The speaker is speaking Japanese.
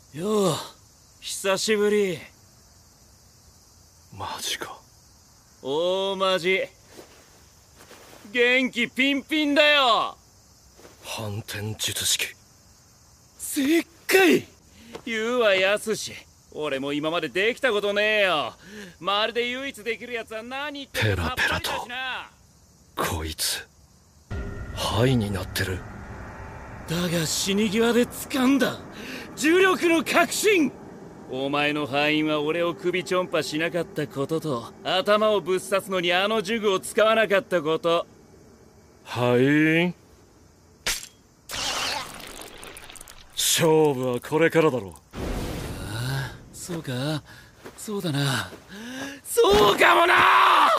よう、久しぶり。 マジか。 大マジ。元気ピンピンだよ。 反転術式。 せっかい。言うはやすし、俺も今までできたことねえよ。まるで唯一できるやつは何言ってペラペラとこいつハイになってる。 だが死に際で掴んだ重力の確信。お前の敗因は俺を首ちょんぱしなかったことと、頭をぶっ刺すのにあの呪具を使わなかったこと。 敗因？勝負はこれからだろう。 ああ、そうか。そうだな。そうかもな。